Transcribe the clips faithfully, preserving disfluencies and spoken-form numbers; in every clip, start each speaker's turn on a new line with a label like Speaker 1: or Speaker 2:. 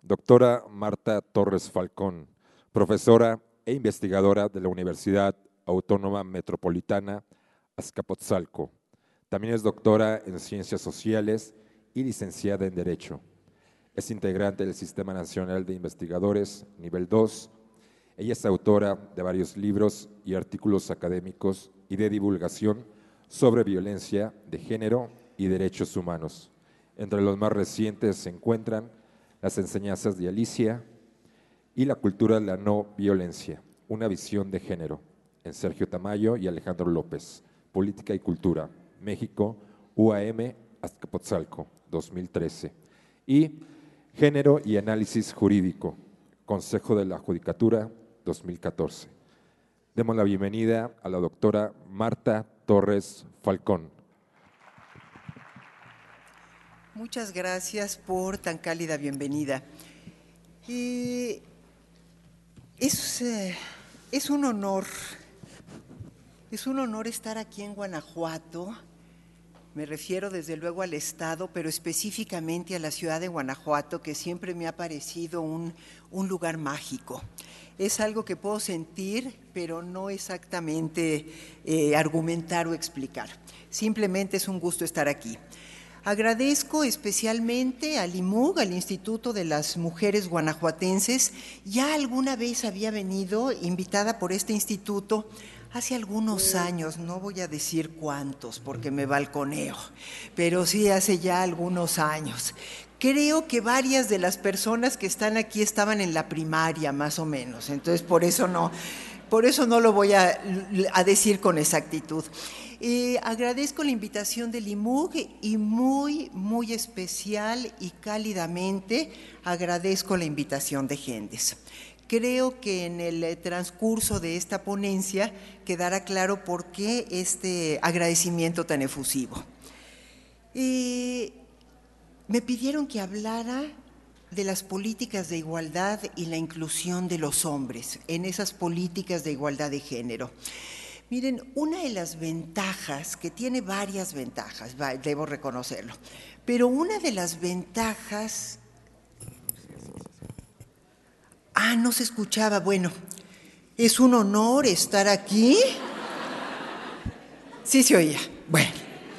Speaker 1: Doctora Marta Torres Falcón, profesora e investigadora de la Universidad Autónoma Metropolitana Azcapotzalco. También es doctora en Ciencias Sociales y licenciada en Derecho. Es integrante del Sistema Nacional de Investigadores, nivel dos. Ella es autora de varios libros y artículos académicos y de divulgación sobre violencia de género y derechos humanos. Entre los más recientes se encuentran Las enseñanzas de Alicia y La cultura de la no violencia, una visión de género, en Sergio Tamayo y Alejandro López, Política y Cultura, México, U A M, Azcapotzalco, dos mil trece. Y Género y Análisis Jurídico, Consejo de la Judicatura, dos mil catorce. Demos la bienvenida a la doctora Marta Torres Falcón.
Speaker 2: Muchas gracias por tan cálida bienvenida. Eh, es, eh, es un honor, es un honor estar aquí en Guanajuato. Me refiero desde luego al Estado, pero específicamente a la ciudad de Guanajuato, que siempre me ha parecido un, un lugar mágico. Es algo que puedo sentir, pero no exactamente eh, argumentar o explicar. Simplemente es un gusto estar aquí. Agradezco especialmente al I M U G, al Instituto de las Mujeres Guanajuatenses. Ya alguna vez había venido invitada por este instituto hace algunos años, no voy a decir cuántos porque me balconeo, pero sí hace ya algunos años. Creo que varias de las personas que están aquí estaban en la primaria, más o menos, entonces por eso no, por eso no lo voy a, a decir con exactitud. Eh, agradezco la invitación del I M U G y muy, muy especial y cálidamente agradezco la invitación de Gendes. Creo que en el transcurso de esta ponencia quedará claro por qué este agradecimiento tan efusivo. Eh, me pidieron que hablara de las políticas de igualdad y la inclusión de los hombres en esas políticas de igualdad de género. Miren, una de las ventajas, que tiene varias ventajas, debo reconocerlo, pero una de las ventajas… Ah, no se escuchaba, bueno, es un honor estar aquí. Sí se oía, bueno.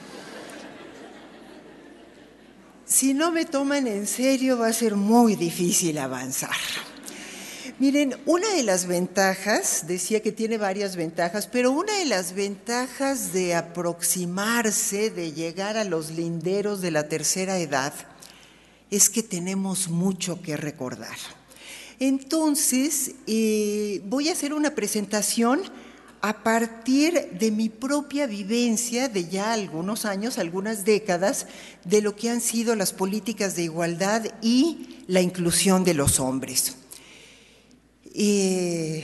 Speaker 2: Si no me toman en serio va a ser muy difícil avanzar. Miren, una de las ventajas, decía que tiene varias ventajas, pero una de las ventajas de aproximarse, de llegar a los linderos de la tercera edad, es que tenemos mucho que recordar. Entonces, eh, voy a hacer una presentación a partir de mi propia vivencia de ya algunos años, algunas décadas, de lo que han sido las políticas de igualdad y la inclusión de los hombres. Eh,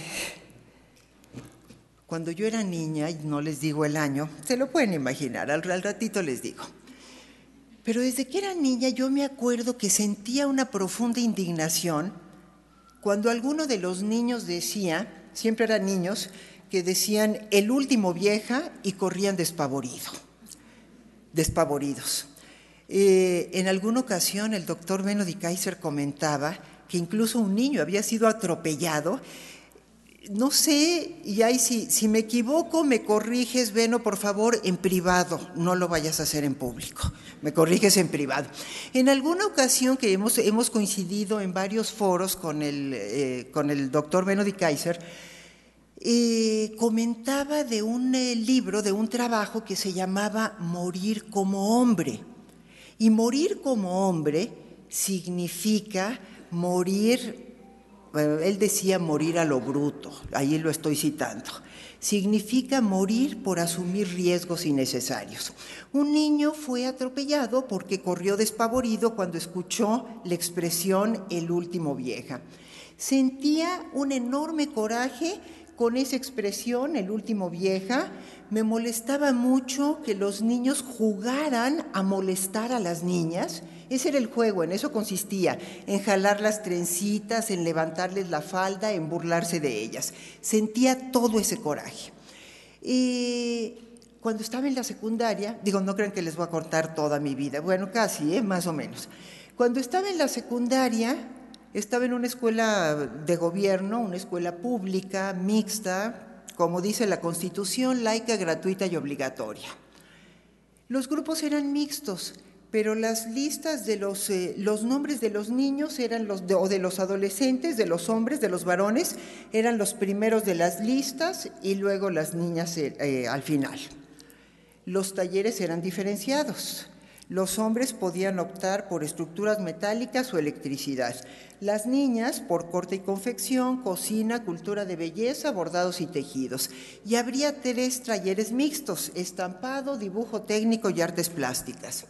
Speaker 2: cuando yo era niña, y no les digo el año, se lo pueden imaginar, al, al ratito les digo. Pero desde que era niña yo me acuerdo que sentía una profunda indignación cuando alguno de los niños decía, siempre eran niños, que decían el último vieja y corrían despavorido, despavoridos. Eh, en alguna ocasión el doctor Beno de Kaiser comentaba que incluso un niño había sido atropellado. No sé, y ahí si, si me equivoco, me corriges, Beno, por favor, en privado, no lo vayas a hacer en público, me corriges en privado. En alguna ocasión que hemos, hemos coincidido en varios foros con el, eh, con el doctor Beno de Kaiser, eh, comentaba de un eh, libro, de un trabajo que se llamaba Morir como hombre. Y morir como hombre significa morir, bueno, él decía morir a lo bruto, ahí lo estoy citando, significa morir por asumir riesgos innecesarios. Un niño fue atropellado porque corrió despavorido cuando escuchó la expresión el último vieja. Sentía un enorme coraje con esa expresión, el último vieja. Me molestaba mucho que los niños jugaran a molestar a las niñas. Ese era el juego, en eso consistía, en jalar las trencitas, en levantarles la falda, en burlarse de ellas. Sentía todo ese coraje. Y cuando estaba en la secundaria, digo, no crean que les voy a contar toda mi vida, bueno, casi, ¿eh? Más o menos. Cuando estaba en la secundaria, Estaba en una escuela de gobierno, una escuela pública, mixta, como dice la Constitución, laica, gratuita y obligatoria. Los grupos eran mixtos, pero las listas de los, eh, los nombres de los niños eran los de, o de los adolescentes, de los hombres, de los varones, eran los primeros de las listas y luego las niñas eh, eh, al final. Los talleres eran diferenciados. Los hombres podían optar por estructuras metálicas o electricidad. Las niñas por corte y confección, cocina, cultura de belleza, bordados y tejidos. Y habría tres talleres mixtos: estampado, dibujo técnico y artes plásticas.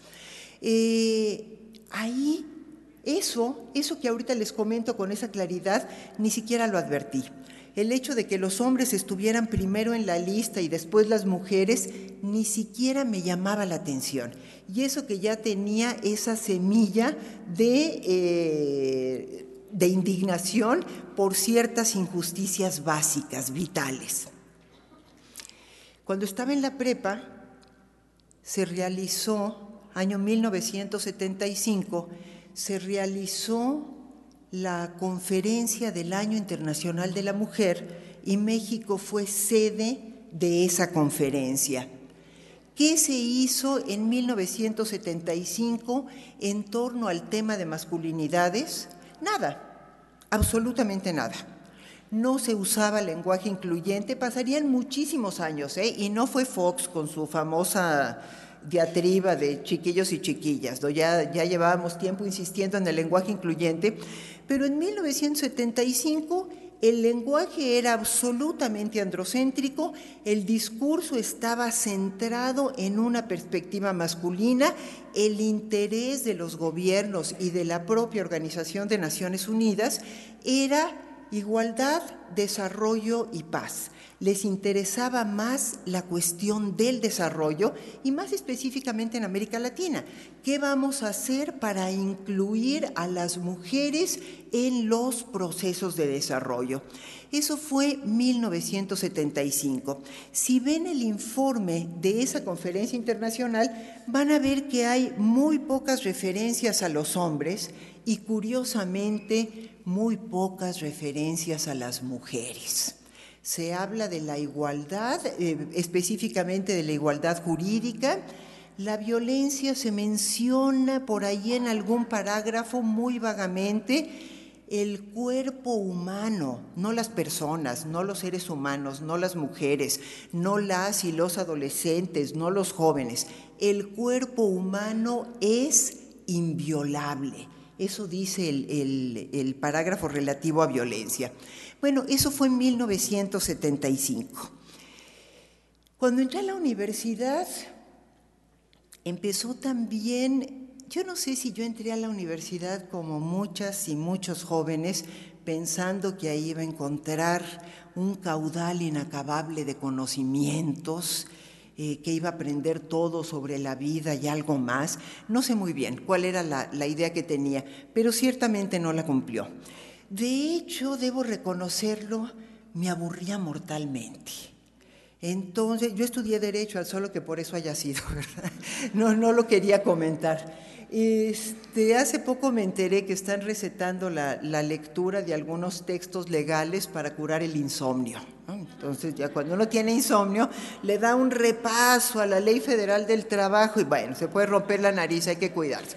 Speaker 2: Eh, ahí, eso, eso que ahorita les comento con esa claridad, ni siquiera lo advertí. El hecho de que los hombres estuvieran primero en la lista y después las mujeres, ni siquiera me llamaba la atención. Y eso que ya tenía esa semilla de, eh, de indignación por ciertas injusticias básicas, vitales. Cuando estaba en la prepa, se realizó, año mil novecientos setenta y cinco, se realizó la Conferencia del Año Internacional de la Mujer y México fue sede de esa conferencia. ¿Qué se hizo en mil novecientos setenta y cinco en torno al tema de masculinidades? Nada, absolutamente nada. No se usaba lenguaje incluyente, pasarían muchísimos años, ¿eh? Y no fue Fox con su famosa diatriba de chiquillos y chiquillas, ¿no? ya, ya llevábamos tiempo insistiendo en el lenguaje incluyente, pero en mil novecientos setenta y cinco el lenguaje era absolutamente androcéntrico, el discurso estaba centrado en una perspectiva masculina, el interés de los gobiernos y de la propia Organización de Naciones Unidas era igualdad, desarrollo y paz. Les interesaba más la cuestión del desarrollo y más específicamente en América Latina. ¿Qué vamos a hacer para incluir a las mujeres en los procesos de desarrollo? Eso fue mil novecientos setenta y cinco. Si ven el informe de esa conferencia internacional, van a ver que hay muy pocas referencias a los hombres y, curiosamente, muy pocas referencias a las mujeres. Se habla de la igualdad, eh, específicamente de la igualdad jurídica. La violencia se menciona por ahí en algún parágrafo muy vagamente. El cuerpo humano, no las personas, no los seres humanos, no las mujeres, no las y los adolescentes, no los jóvenes. El cuerpo humano es inviolable. Eso dice el, el, el parágrafo relativo a violencia. Bueno, eso fue en mil novecientos setenta y cinco. Cuando entré a la universidad, empezó también, yo no sé si yo entré a la universidad como muchas y muchos jóvenes, pensando que ahí iba a encontrar un caudal inacabable de conocimientos, eh, que iba a aprender todo sobre la vida y algo más. No sé muy bien cuál era la, la idea que tenía, pero ciertamente no la cumplió. De hecho, debo reconocerlo, me aburría mortalmente. Entonces, yo estudié Derecho, al solo que por eso haya sido, ¿verdad? No, no lo quería comentar. Este, hace poco me enteré que están recetando la, la lectura de algunos textos legales para curar el insomnio, ¿no? Entonces, ya cuando uno tiene insomnio, le da un repaso a la Ley Federal del Trabajo y bueno, se puede romper la nariz, hay que cuidarse.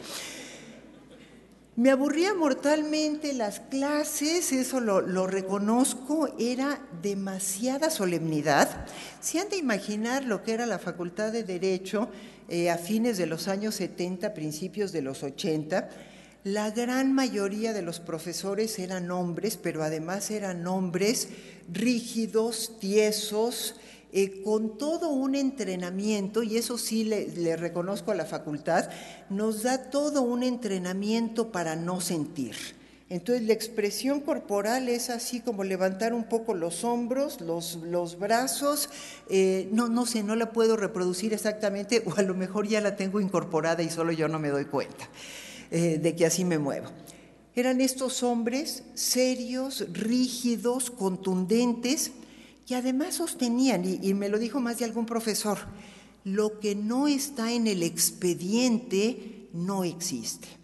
Speaker 2: Me aburría mortalmente las clases, eso lo, lo reconozco, era demasiada solemnidad. Si han de imaginar lo que era la Facultad de Derecho eh, a fines de los años setenta, principios de los ochenta, la gran mayoría de los profesores eran hombres, pero además eran hombres rígidos, tiesos, Eh, con todo un entrenamiento, y eso sí le, le reconozco a la facultad, nos da todo un entrenamiento para no sentir. Entonces la expresión corporal es así como levantar un poco los hombros, los, los brazos, eh, no, no sé, no la puedo reproducir exactamente, o a lo mejor ya la tengo incorporada y solo yo no me doy cuenta eh, de que así me muevo. Eran estos hombres serios, rígidos, contundentes, que además sostenían, y, y me lo dijo más de algún profesor, lo que no está en el expediente no existe.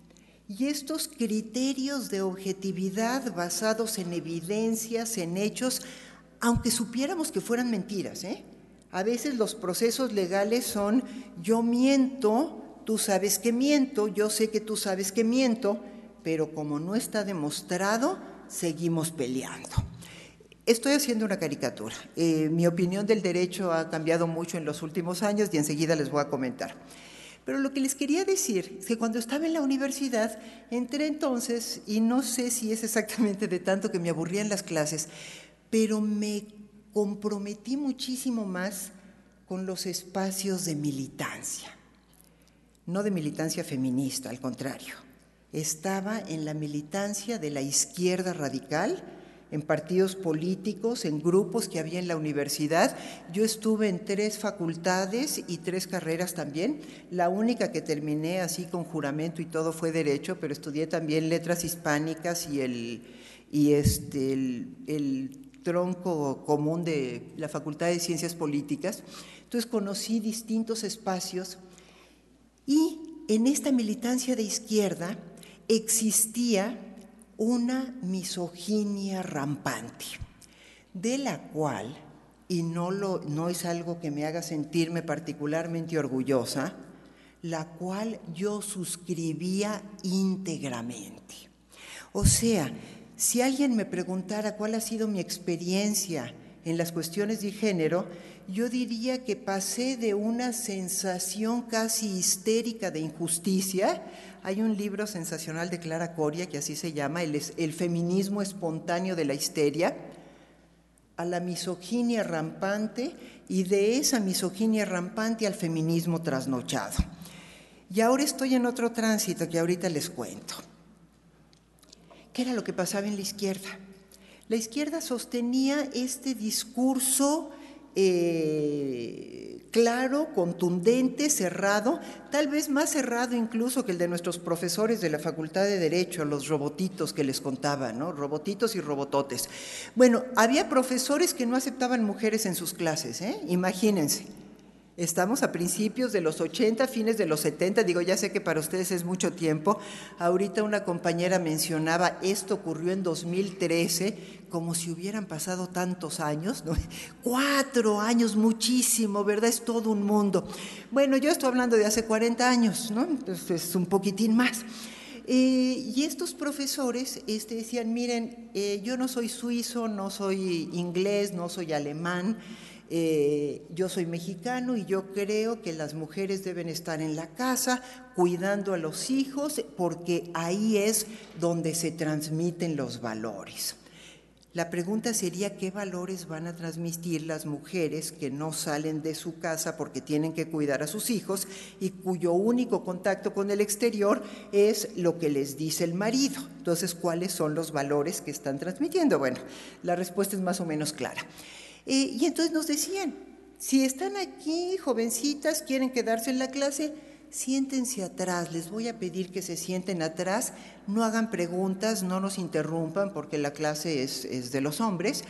Speaker 2: Y estos criterios de objetividad basados en evidencias, en hechos, aunque supiéramos que fueran mentiras, ¿eh? A veces los procesos legales son yo miento, tú sabes que miento, yo sé que tú sabes que miento, pero como no está demostrado, seguimos peleando. Estoy haciendo una caricatura. Eh, mi opinión del derecho ha cambiado mucho en los últimos años y enseguida les voy a comentar. Pero lo que les quería decir es que cuando estaba en la universidad, entré entonces, y no sé si es exactamente de tanto que me aburrían las clases, pero me comprometí muchísimo más con los espacios de militancia. No de militancia feminista, al contrario. Estaba en la militancia de la izquierda radical, en partidos políticos, en grupos que había en la universidad. Yo estuve en tres facultades y tres carreras también. La única que terminé así con juramento y todo fue Derecho, pero estudié también Letras Hispánicas y el, y este, el, el tronco común de la Facultad de Ciencias Políticas. Entonces conocí distintos espacios y en esta militancia de izquierda existía una misoginia rampante, de la cual, y no, lo, no es algo que me haga sentirme particularmente orgullosa, la cual yo suscribía íntegramente. O sea, si alguien me preguntara cuál ha sido mi experiencia en las cuestiones de género, yo diría que pasé de una sensación casi histérica de injusticia. Hay un libro sensacional de Clara Coria que así se llama, el, el feminismo espontáneo de la histeria, a la misoginia rampante y de esa misoginia rampante al feminismo trasnochado. Y ahora estoy en otro tránsito que ahorita les cuento. ¿Qué era lo que pasaba en la izquierda? La izquierda sostenía este discurso eh, claro, contundente, cerrado, tal vez más cerrado incluso que el de nuestros profesores de la Facultad de Derecho, los robotitos que les contaba, ¿no? Robotitos y robototes. Bueno, había profesores que no aceptaban mujeres en sus clases, ¿eh? Imagínense. Estamos a principios de los ochenta, fines de los setenta, digo, ya sé que para ustedes es mucho tiempo. Ahorita una compañera mencionaba, esto ocurrió en dos mil trece, como si hubieran pasado tantos años, ¿no? Cuatro años, muchísimo, ¿verdad? Es todo un mundo. Bueno, yo estoy hablando de hace cuarenta años, ¿no? Entonces, es un poquitín más. Eh, y estos profesores este, decían, miren, eh, yo no soy suizo, no soy inglés, no soy alemán, Eh, yo soy mexicano y yo creo que las mujeres deben estar en la casa cuidando a los hijos porque ahí es donde se transmiten los valores. La pregunta sería, ¿qué valores van a transmitir las mujeres que no salen de su casa porque tienen que cuidar a sus hijos y cuyo único contacto con el exterior es lo que les dice el marido? Entonces, ¿cuáles son los valores que están transmitiendo? Bueno, la respuesta es más o menos clara. Eh, y entonces nos decían, si están aquí, jovencitas, quieren quedarse en la clase, siéntense atrás, les voy a pedir que se sienten atrás, no hagan preguntas, no nos interrumpan porque la clase es, es de los hombres,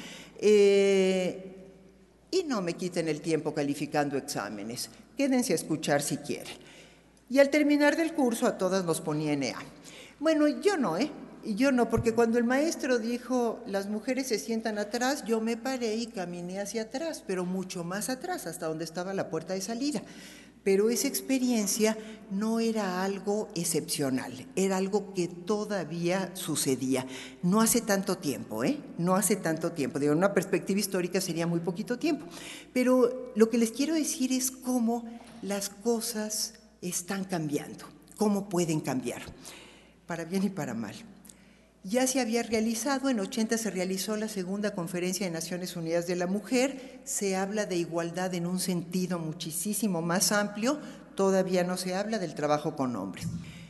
Speaker 2: eh, y no me quiten el tiempo calificando exámenes, quédense a escuchar si quieren. Y al terminar del curso a todas nos ponía N A. Bueno, yo no, ¿eh? Y yo no, porque cuando el maestro dijo, las mujeres se sientan atrás, yo me paré y caminé hacia atrás, pero mucho más atrás, hasta donde estaba la puerta de salida. Pero esa experiencia no era algo excepcional, era algo que todavía sucedía. No hace tanto tiempo, ¿eh? No hace tanto tiempo. De una perspectiva histórica sería muy poquito tiempo. Pero lo que les quiero decir es cómo las cosas están cambiando, cómo pueden cambiar, para bien y para mal. Ya se había realizado, en ochenta se realizó la segunda Conferencia de Naciones Unidas de la Mujer, se habla de igualdad en un sentido muchísimo más amplio, todavía no se habla del trabajo con hombres.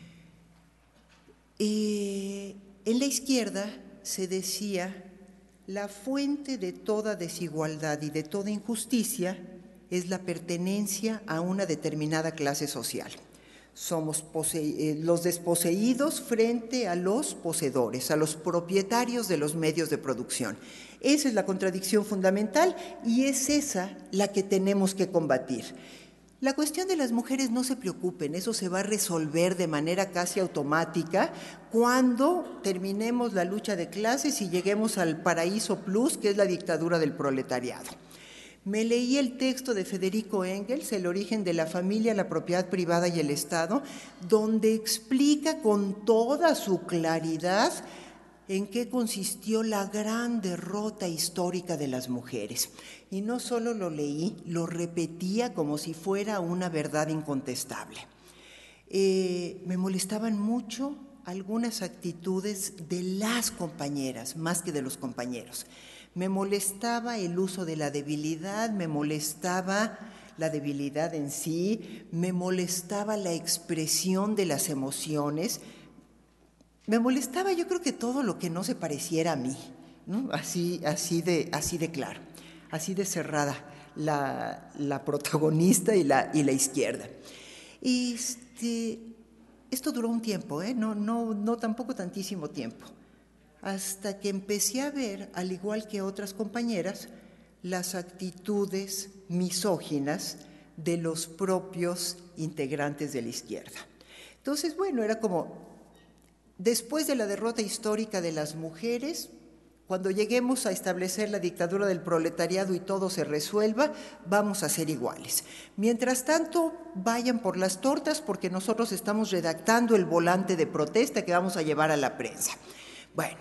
Speaker 2: Eh, en la izquierda se decía, la fuente de toda desigualdad y de toda injusticia es la pertenencia a una determinada clase social. Somos eh, los desposeídos frente a los poseedores, a los propietarios de los medios de producción. Esa es la contradicción fundamental y es esa la que tenemos que combatir. La cuestión de las mujeres, no se preocupen, eso se va a resolver de manera casi automática cuando terminemos la lucha de clases y lleguemos al paraíso plus, que es la dictadura del proletariado. Me leí el texto de Federico Engels, El origen de la familia, la propiedad privada y el Estado, donde explica con toda su claridad en qué consistió la gran derrota histórica de las mujeres. Y no solo lo leí, lo repetía como si fuera una verdad incontestable. Eh, me molestaban mucho algunas actitudes de las compañeras, más que de los compañeros. Me molestaba el uso de la debilidad, me molestaba la debilidad en sí, me molestaba la expresión de las emociones, me molestaba yo creo que todo lo que no se pareciera a mí, ¿no? Así, así, de, así de claro, así de cerrada la, la protagonista y la, y la izquierda. Y este, esto duró un tiempo, ¿eh? no, no, no tampoco tantísimo tiempo, hasta que empecé a ver, al igual que otras compañeras, las actitudes misóginas de los propios integrantes de la izquierda. Entonces, bueno, era como, después de la derrota histórica de las mujeres, cuando lleguemos a establecer la dictadura del proletariado y todo se resuelva, vamos a ser iguales. Mientras tanto, vayan por las tortas porque nosotros estamos redactando el volante de protesta que vamos a llevar a la prensa. Bueno,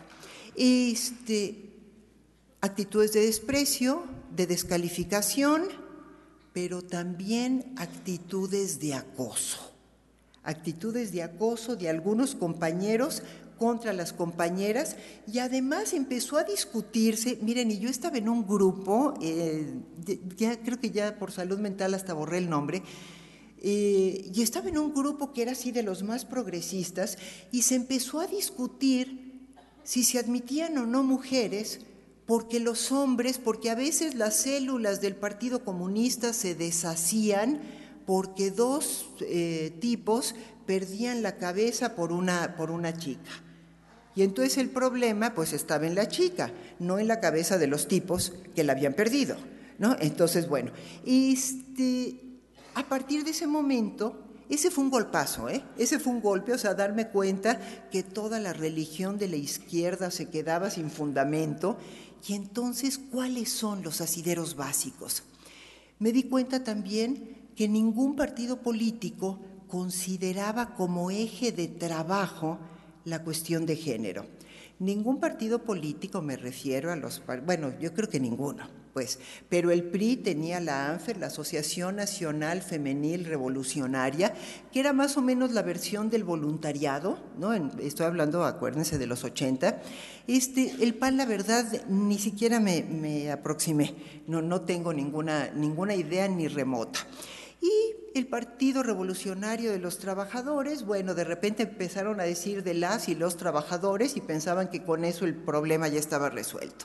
Speaker 2: este, actitudes de desprecio, de descalificación, pero también actitudes de acoso. Actitudes de acoso de algunos compañeros contra las compañeras, y además empezó a discutirse, miren, y yo estaba en un grupo, eh, ya creo que ya por salud mental hasta borré el nombre, eh, y estaba en un grupo que era así de los más progresistas, y se empezó a discutir si se admitían o no mujeres, porque los hombres, porque a veces las células del Partido Comunista se deshacían porque dos eh, tipos perdían la cabeza por una, por una chica. Y entonces el problema pues estaba en la chica, no en la cabeza de los tipos que la habían perdido, ¿no? Entonces, bueno, este, a partir de ese momento, ese fue un golpazo, ¿eh? Ese fue un golpe, o sea, darme cuenta que toda la religión de la izquierda se quedaba sin fundamento. Y entonces, ¿cuáles son los asideros básicos? Me di cuenta también que ningún partido político consideraba como eje de trabajo la cuestión de género. Ningún partido político, me refiero a los, bueno, yo creo que ninguno, pues, pero el P R I tenía la ANFER, la Asociación Nacional Femenil Revolucionaria, que era más o menos la versión del voluntariado, ¿no? Estoy hablando, acuérdense, de los ochenta. Este, el P A N, la verdad, ni siquiera me, me aproximé, no, no tengo ninguna, ninguna idea ni remota. Y el Partido Revolucionario de los Trabajadores, bueno, de repente empezaron a decir de las y los trabajadores y pensaban que con eso el problema ya estaba resuelto.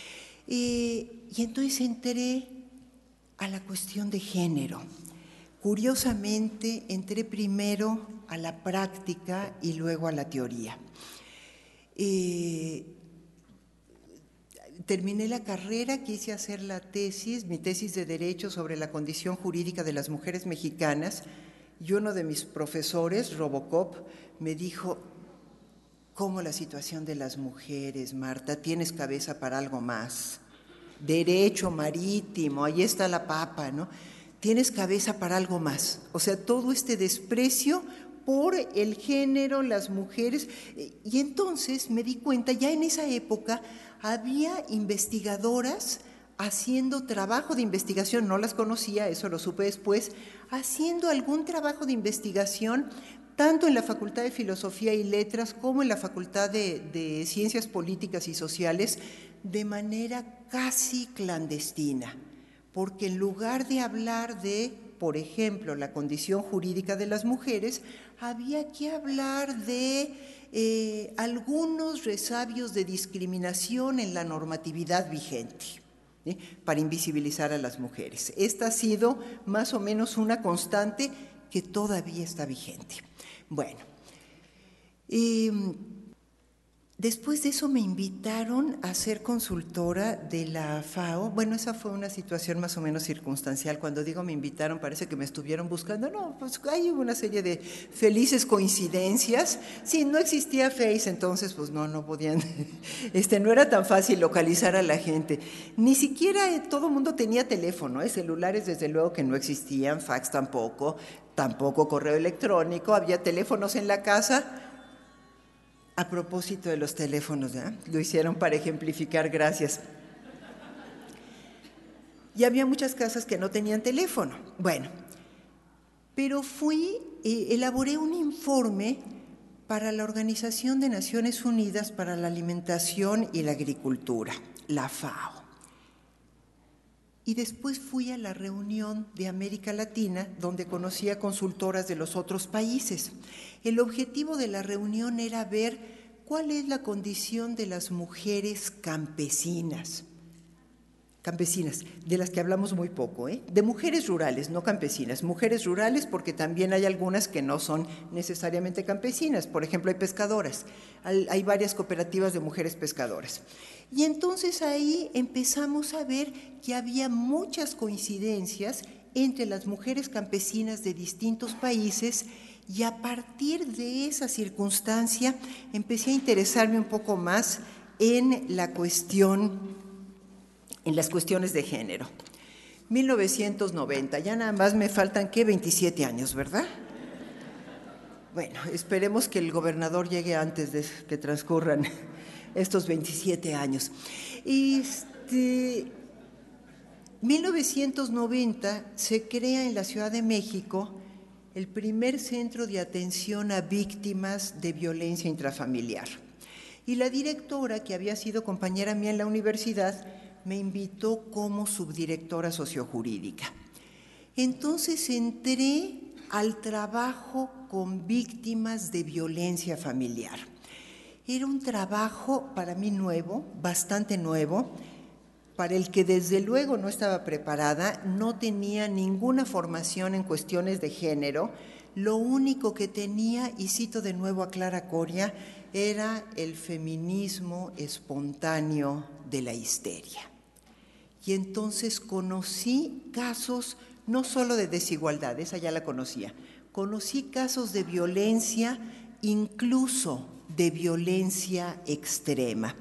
Speaker 2: Eh, y entonces entré a la cuestión de género. Curiosamente, entré primero a la práctica y luego a la teoría. Eh, Terminé la carrera, quise hacer la tesis, mi tesis de Derecho sobre la condición jurídica de las mujeres mexicanas, y uno de mis profesores, Robocop, me dijo, ¿cómo la situación de las mujeres, Marta? ¿Tienes cabeza para algo más? Derecho marítimo, ahí está la papa, ¿no? ¿Tienes cabeza para algo más? O sea, todo este desprecio por el género, las mujeres, y entonces me di cuenta, ya en esa época, había investigadoras haciendo trabajo de investigación, no las conocía, eso lo supe después, haciendo algún trabajo de investigación tanto en la Facultad de Filosofía y Letras como en la Facultad de, de Ciencias Políticas y Sociales, de manera casi clandestina, porque en lugar de hablar de, por ejemplo, la condición jurídica de las mujeres, había que hablar de eh, algunos resabios de discriminación en la normatividad vigente, ¿sí?, para invisibilizar a las mujeres. Esta ha sido más o menos una constante que todavía está vigente. Bueno, eh, después de eso me invitaron a ser consultora de la FAO. Bueno, esa fue una situación más o menos circunstancial. Cuando digo me invitaron, parece que me estuvieron buscando. No, pues hay una serie de felices coincidencias. Sí, no existía Face, entonces pues no, no podían, este, no era tan fácil localizar a la gente. Ni siquiera eh, todo el mundo tenía teléfono, ¿eh? Celulares desde luego que no existían, fax tampoco, tampoco correo electrónico, había teléfonos en la casa. A propósito de los teléfonos, ¿eh? Lo hicieron para ejemplificar, gracias. Y había muchas casas que no tenían teléfono. Bueno, pero fui, eh, elaboré un informe para la Organización de Naciones Unidas para la Alimentación y la Agricultura, la FAO. Y después fui a la reunión de América Latina, donde conocí a consultoras de los otros países. El objetivo de la reunión era ver cuál es la condición de las mujeres campesinas. Campesinas, de las que hablamos muy poco, ¿eh? De mujeres rurales, no campesinas. Mujeres rurales porque también hay algunas que no son necesariamente campesinas. Por ejemplo, hay pescadoras. Hay varias cooperativas de mujeres pescadoras. Y entonces ahí empezamos a ver que había muchas coincidencias entre las mujeres campesinas de distintos países, y a partir de esa circunstancia empecé a interesarme un poco más en la cuestión, en las cuestiones de género. mil novecientos noventa, ya nada más me faltan, ¿qué? veintisiete años, ¿verdad? Bueno, esperemos que el gobernador llegue antes de que transcurran estos veintisiete años. Este, mil novecientos noventa se crea en la Ciudad de México el primer centro de atención a víctimas de violencia intrafamiliar. Y la directora, que había sido compañera mía en la universidad, me invitó como subdirectora sociojurídica. Entonces entré al trabajo con víctimas de violencia familiar. Era un trabajo para mí nuevo, bastante nuevo, para el que desde luego no estaba preparada, no tenía ninguna formación en cuestiones de género. Lo único que tenía, y cito de nuevo a Clara Coria, era el feminismo espontáneo de la histeria. Y entonces conocí casos no solo de desigualdad, esa ya la conocía, conocí casos de violencia, incluso de violencia extrema.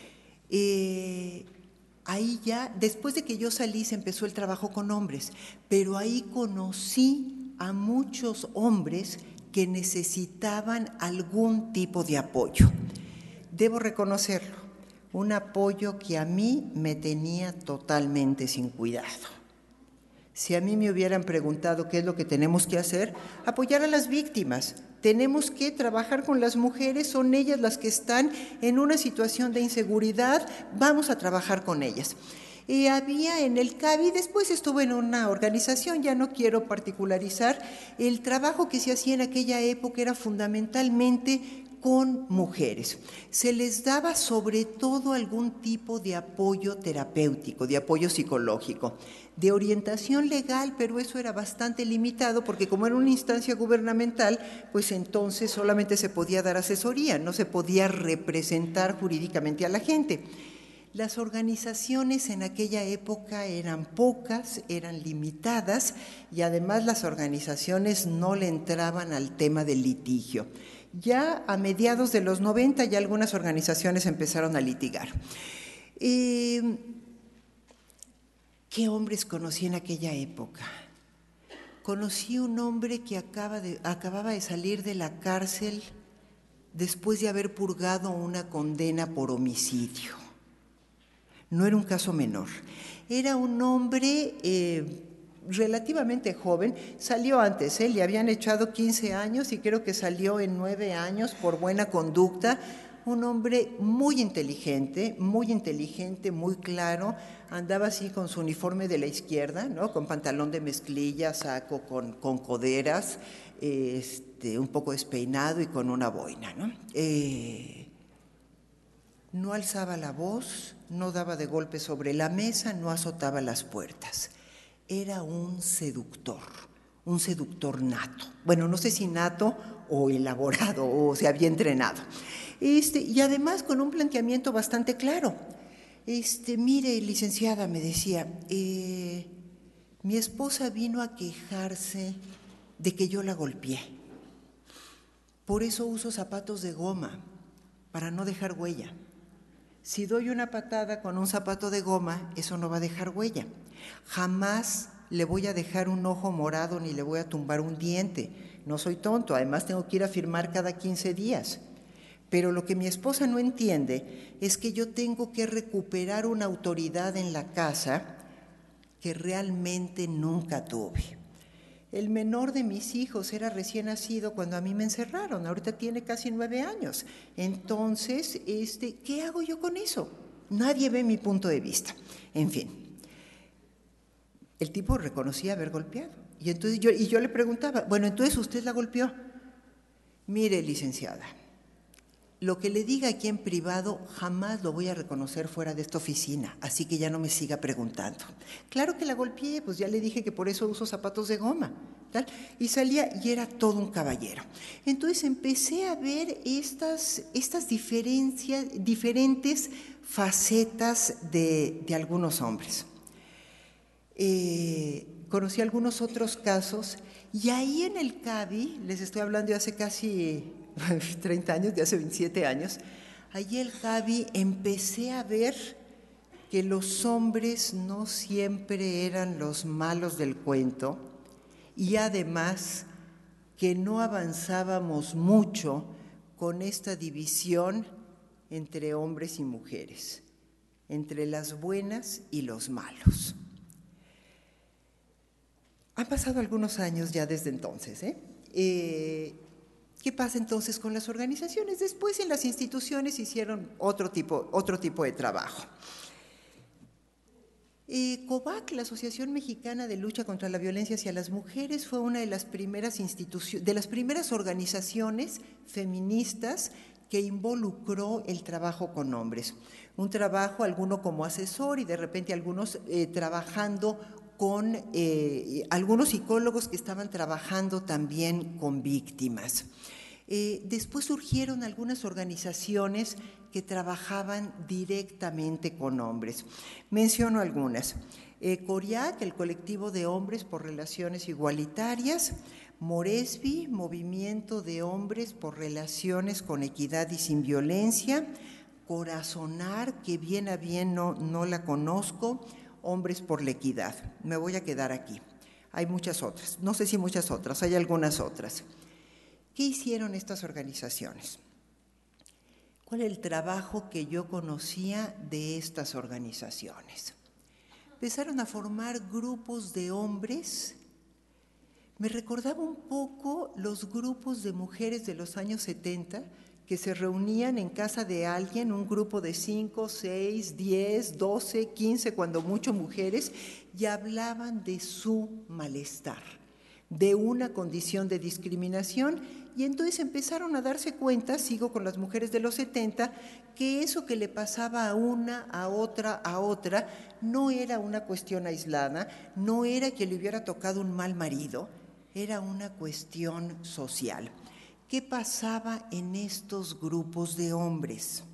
Speaker 2: Eh, ahí ya, después de que yo salí, se empezó el trabajo con hombres, pero ahí conocí a muchos hombres que necesitaban algún tipo de apoyo. Debo reconocerlo, un apoyo que a mí me tenía totalmente sin cuidado. Si a mí me hubieran preguntado qué es lo que tenemos que hacer, apoyar a las víctimas. Tenemos que trabajar con las mujeres, son ellas las que están en una situación de inseguridad, vamos a trabajar con ellas. Y había en el CABI, después estuve en una organización, ya no quiero particularizar, el trabajo que se hacía en aquella época era fundamentalmente con mujeres. Se les daba sobre todo algún tipo de apoyo terapéutico, de apoyo psicológico, de orientación legal, pero eso era bastante limitado porque como era una instancia gubernamental, pues entonces solamente se podía dar asesoría, no se podía representar jurídicamente a la gente. Las organizaciones en aquella época eran pocas, eran limitadas y además las organizaciones no le entraban al tema del litigio. Ya a mediados de los noventa ya algunas organizaciones empezaron a litigar. Eh, ¿Qué hombres conocí en aquella época? Conocí un hombre que acaba de, acababa de salir de la cárcel después de haber purgado una condena por homicidio. No era un caso menor. Era un hombre eh, relativamente joven, salió antes, ¿eh? Le habían echado quince años y creo que salió en nueve años por buena conducta. Un hombre muy inteligente, muy inteligente, muy claro, andaba así con su uniforme de la izquierda, ¿no? Con pantalón de mezclilla, saco con, con coderas, este, un poco despeinado y con una boina, ¿no? Eh, no alzaba la voz, no daba de golpe sobre la mesa, no azotaba las puertas. Era un seductor, un seductor nato. Bueno, no sé si nato o elaborado o se había entrenado. Este, y además con un planteamiento bastante claro. Este, mire, licenciada, me decía, eh, mi esposa vino a quejarse de que yo la golpeé. Por eso uso zapatos de goma, para no dejar huella. Si doy una patada con un zapato de goma, eso no va a dejar huella. Jamás le voy a dejar un ojo morado ni le voy a tumbar un diente. No soy tonto, además tengo que ir a firmar cada quince días. Pero lo que mi esposa no entiende es que yo tengo que recuperar una autoridad en la casa que realmente nunca tuve. El menor de mis hijos era recién nacido cuando a mí me encerraron, ahorita tiene casi nueve años. Entonces, este, ¿qué hago yo con eso? Nadie ve mi punto de vista. En fin, el tipo reconocía haber golpeado. Y, entonces yo, y yo le preguntaba, bueno, entonces usted la golpeó. Mire, licenciada, lo que le diga aquí en privado jamás lo voy a reconocer fuera de esta oficina, así que ya no me siga preguntando. Claro que la golpeé, pues ya le dije que por eso uso zapatos de goma, ¿tal? Y salía y era todo un caballero. Entonces empecé a ver estas, estas diferencias, diferentes facetas de, de algunos hombres. Eh, conocí algunos otros casos y ahí en el CABI, les estoy hablando de hace casi treinta años, de hace veintisiete años, allí el CABI empecé a ver que los hombres no siempre eran los malos del cuento y además que no avanzábamos mucho con esta división entre hombres y mujeres, entre las buenas y los malos. Han pasado algunos años ya desde entonces, ¿eh? Eh, ¿Qué pasa entonces con las organizaciones? Después en las instituciones hicieron otro tipo, otro tipo de trabajo. Eh, COVAC, la Asociación Mexicana de Lucha contra la Violencia hacia las Mujeres, fue una de las primeras instituciones, de las primeras organizaciones feministas que involucró el trabajo con hombres. Un trabajo, alguno como asesor y de repente algunos eh, trabajando con eh, algunos psicólogos que estaban trabajando también con víctimas. Eh, después surgieron algunas organizaciones que trabajaban directamente con hombres. Menciono algunas. Eh, CORIAC, el Colectivo de Hombres por Relaciones Igualitarias; Moresby, Movimiento de Hombres por Relaciones con Equidad y Sin Violencia; Corazonar, que bien a bien no, no la conozco; Hombres por la Equidad. Me voy a quedar aquí. Hay muchas otras, no sé si muchas otras, hay algunas otras. ¿Qué hicieron estas organizaciones? ¿Cuál es el trabajo que yo conocía de estas organizaciones? Empezaron a formar grupos de hombres. Me recordaba un poco los grupos de mujeres de los años setenta que se reunían en casa de alguien, un grupo de cinco, seis, diez, doce, quince, cuando mucho mujeres, y hablaban de su malestar, de una condición de discriminación, y entonces empezaron a darse cuenta, sigo con las mujeres de los setenta, que eso que le pasaba a una, a otra, a otra, no era una cuestión aislada, no era que le hubiera tocado un mal marido, era una cuestión social. ¿Qué pasaba en estos grupos de hombres?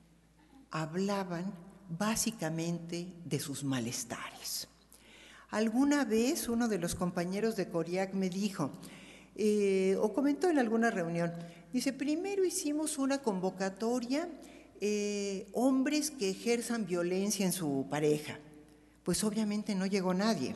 Speaker 2: Hablaban básicamente de sus malestares. Alguna vez uno de los compañeros de CORIAC me dijo, eh, o comentó en alguna reunión, dice, primero hicimos una convocatoria, eh, hombres que ejerzan violencia en su pareja. Pues obviamente no llegó nadie.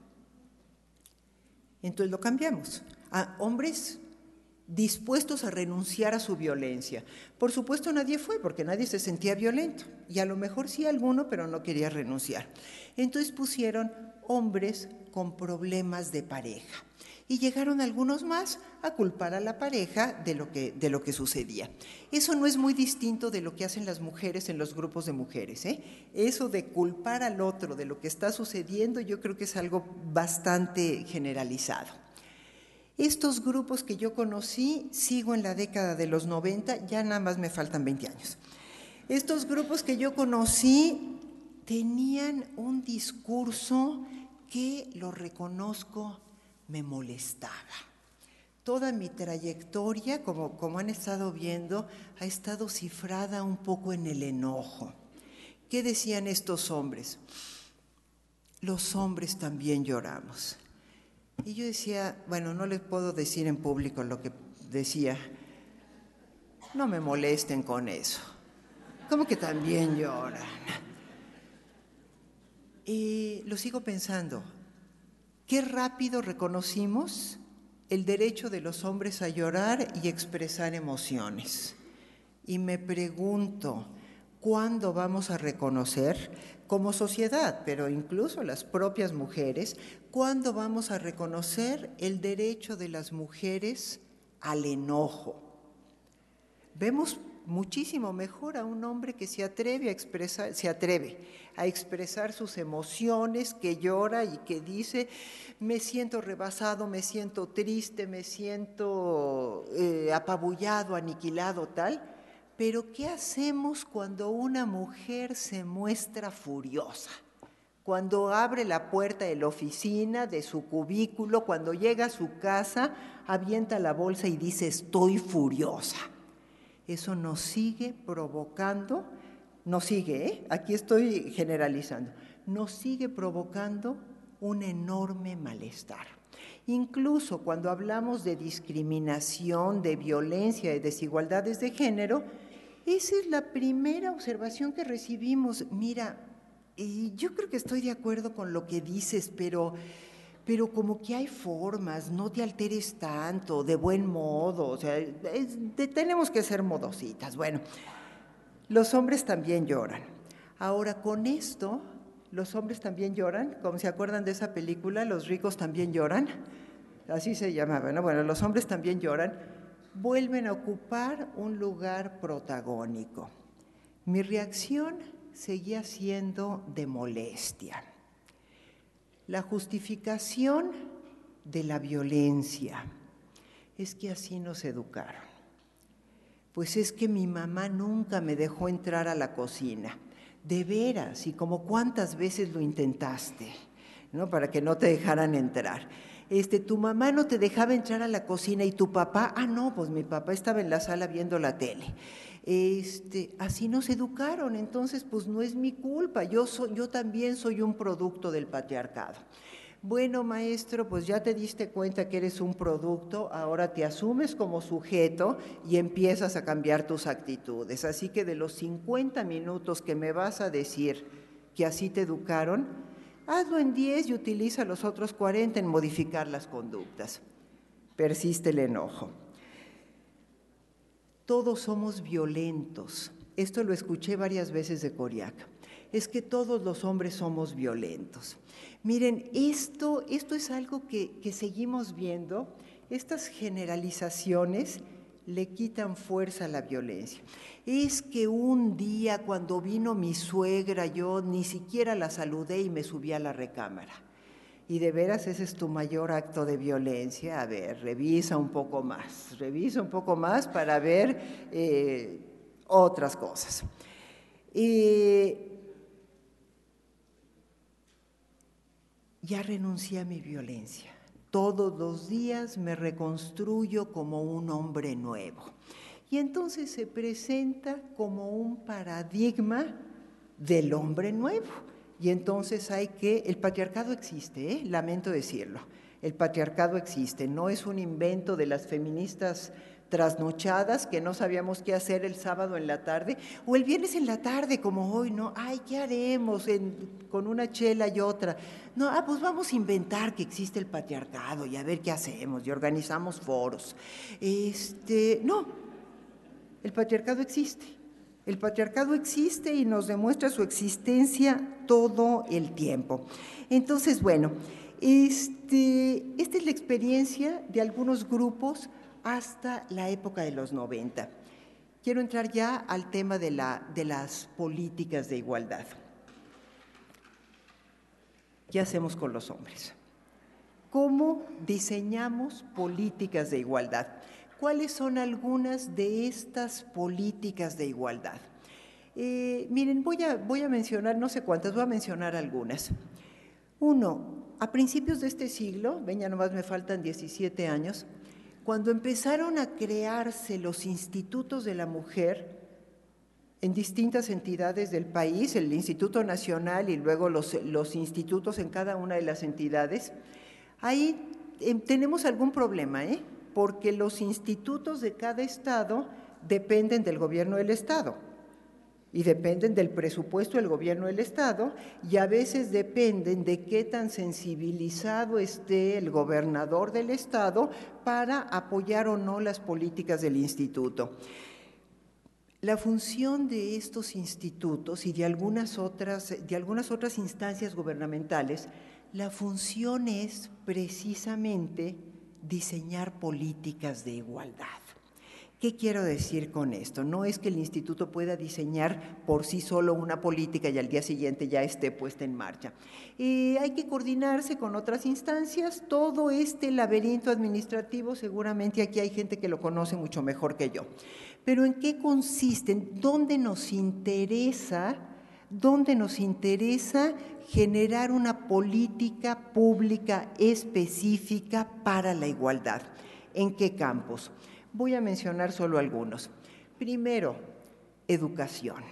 Speaker 2: Entonces lo cambiamos a hombres dispuestos a renunciar a su violencia. Por supuesto nadie fue, porque nadie se sentía violento, y a lo mejor sí alguno, pero no quería renunciar. Entonces pusieron hombres con problemas de pareja, y llegaron algunos más a culpar a la pareja de lo que, de lo que sucedía. Eso no es muy distinto de lo que hacen las mujeres en los grupos de mujeres, ¿eh? Eso de culpar al otro de lo que está sucediendo, yo creo que es algo bastante generalizado. Estos grupos que yo conocí, sigo en la década de los noventa, ya nada más me faltan veinte años. Estos grupos que yo conocí tenían un discurso que, lo reconozco, me molestaba. toda mi trayectoria, como, como han estado viendo, ha estado cifrada un poco en el enojo. ¿Qué decían estos hombres? Los hombres también lloramos. Y yo decía, bueno, no les puedo decir en público lo que decía, no me molesten con eso. ¿Cómo que también lloran? Y lo sigo pensando, qué rápido reconocimos el derecho de los hombres a llorar y expresar emociones. Y me pregunto, ¿cuándo vamos a reconocer, como sociedad, pero incluso las propias mujeres, cuándo vamos a reconocer el derecho de las mujeres al enojo? Vemos muchísimo mejor a un hombre que se atreve a expresar, se atreve a expresar sus emociones, que llora y que dice, me siento rebasado, me siento triste, me siento eh, apabullado, aniquilado, tal. Pero ¿qué hacemos cuando una mujer se muestra furiosa? Cuando abre la puerta de la oficina, de su cubículo, cuando llega a su casa, avienta la bolsa y dice, estoy furiosa. Eso nos sigue provocando, nos sigue, ¿eh? Aquí estoy generalizando, nos sigue provocando un enorme malestar. Incluso cuando hablamos de discriminación, de violencia, de desigualdades de género, esa es la primera observación que recibimos. Mira, y yo creo que estoy de acuerdo con lo que dices, pero... pero como que hay formas, no te alteres tanto, de buen modo, o sea, es, de, tenemos que ser modositas. Bueno, los hombres también lloran. Ahora, con esto, los hombres también lloran, como se acuerdan de esa película, Los ricos también lloran, así se llamaba, ¿no? Bueno, los hombres también lloran, vuelven a ocupar un lugar protagónico. Mi reacción seguía siendo de molestia. La justificación de la violencia es que así nos educaron. Pues es que mi mamá nunca me dejó entrar a la cocina. De veras, y como cuántas veces lo intentaste, ¿no? Para que no te dejaran entrar. Este, tu mamá no te dejaba entrar a la cocina y tu papá, ah, no, pues mi papá estaba en la sala viendo la tele. Este, así nos educaron, entonces pues no es mi culpa, yo, soy, yo también soy un producto del patriarcado. Bueno, maestro, pues ya te diste cuenta que eres un producto, ahora te asumes como sujeto y empiezas a cambiar tus actitudes. Así que de los cincuenta minutos que me vas a decir que así te educaron, hazlo en diez y utiliza los otros cuarenta en modificar las conductas. Persiste el enojo. Todos somos violentos. Esto lo escuché varias veces de Coriac. Es que todos los hombres somos violentos. Miren, esto, esto es algo que, que seguimos viendo. Estas generalizaciones le quitan fuerza a la violencia. Es que un día cuando vino mi suegra, yo ni siquiera la saludé y me subí a la recámara. Y de veras ese es tu mayor acto de violencia. A ver, revisa un poco más, revisa un poco más para ver eh, otras cosas. Eh, ya renuncié a mi violencia. Todos los días me reconstruyo como un hombre nuevo. Y entonces se presenta como un paradigma del hombre nuevo. Y entonces hay que, el patriarcado existe, ¿eh? Lamento decirlo, el patriarcado existe, no es un invento de las feministas trasnochadas que no sabíamos qué hacer el sábado en la tarde o el viernes en la tarde como hoy, ¿no? Ay, ¿qué haremos en, con una chela y otra? No, ah, pues vamos a inventar que existe el patriarcado y a ver qué hacemos y organizamos foros. Este, no, el patriarcado existe. El patriarcado existe y nos demuestra su existencia todo el tiempo. Entonces, bueno, este, esta es la experiencia de algunos grupos hasta la época de los noventa. Quiero entrar ya al tema de, la, de las políticas de igualdad. ¿Qué hacemos con los hombres? ¿Cómo diseñamos políticas de igualdad? ¿Cuáles son algunas de estas políticas de igualdad? Eh, miren, voy a, voy a mencionar, no sé cuántas, voy a mencionar algunas. Uno, a principios de este siglo, ven, ya nomás me faltan diecisiete años, Cuando empezaron a crearse los institutos de la mujer en distintas entidades del país, el Instituto Nacional y luego los, los institutos en cada una de las entidades, ahí eh, tenemos algún problema, ¿eh? Porque los institutos de cada estado dependen del gobierno del estado y dependen del presupuesto del gobierno del estado y a veces dependen de qué tan sensibilizado esté el gobernador del estado para apoyar o no las políticas del instituto. La función de estos institutos y de algunas otras, de algunas otras instancias gubernamentales, la función es precisamente diseñar políticas de igualdad. ¿Qué quiero decir con esto? No es que el instituto pueda diseñar por sí solo una política y al día siguiente ya esté puesta en marcha. Eh, hay que coordinarse con otras instancias. Todo este laberinto administrativo, seguramente aquí hay gente que lo conoce mucho mejor que yo. Pero ¿en qué consisten? ¿Dónde nos interesa, dónde nos interesa generar una política pública específica para la igualdad? ¿En qué campos? Voy a mencionar solo algunos. Primero, educación.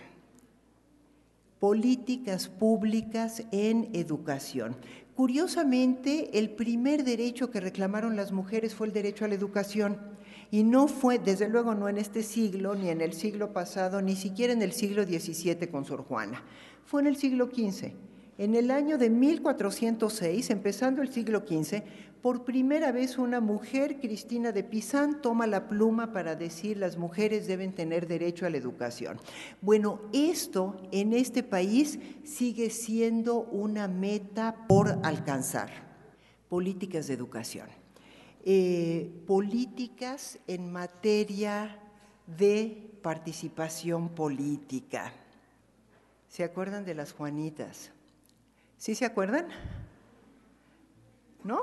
Speaker 2: Políticas públicas en educación. Curiosamente, el primer derecho que reclamaron las mujeres fue el derecho a la educación. Y no fue, desde luego, no en este siglo, ni en el siglo pasado, ni siquiera en el siglo diecisiete con Sor Juana. Fue en el siglo quince. En el año de mil cuatrocientos seis, empezando el siglo quince, por primera vez una mujer, Cristina de Pizán, toma la pluma para decir las mujeres deben tener derecho a la educación. Bueno, esto en este país sigue siendo una meta por alcanzar. Políticas de educación. Eh, políticas en materia de participación política. ¿Se acuerdan de las Juanitas? ¿Sí se acuerdan? ¿No?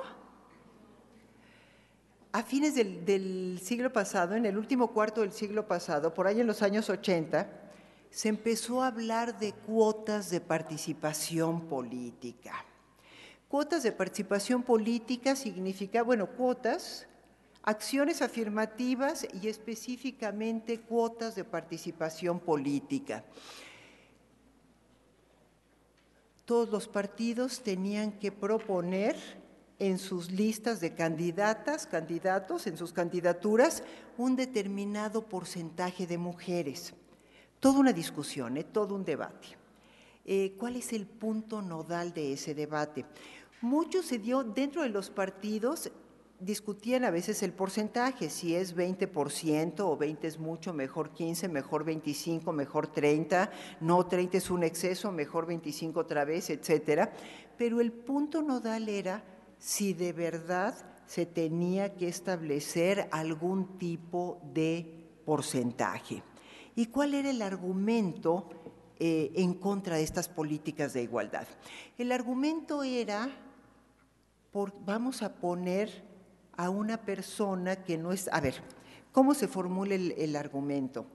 Speaker 2: A fines del, del siglo pasado, en el último cuarto del siglo pasado, por ahí en los años ochenta, se empezó a hablar de cuotas de participación política. Cuotas de participación política significa, bueno, cuotas, acciones afirmativas y específicamente cuotas de participación política. Todos los partidos tenían que proponer en sus listas de candidatas, candidatos, en sus candidaturas, un determinado porcentaje de mujeres. Toda una discusión, ¿eh? Todo un debate. Eh, ¿Cuál es el punto nodal de ese debate? Mucho se dio dentro de los partidos, discutían a veces el porcentaje, si es veinte por ciento o veinte es mucho, mejor quince, mejor veinticinco, mejor treinta, no, treinta es un exceso, mejor veinticinco otra vez, etcétera. Pero el punto nodal era si de verdad se tenía que establecer algún tipo de porcentaje. ¿Y cuál era el argumento eh, en contra de estas políticas de igualdad? El argumento era, por, vamos a poner a una persona que no es… A ver, ¿cómo se formula el, el argumento?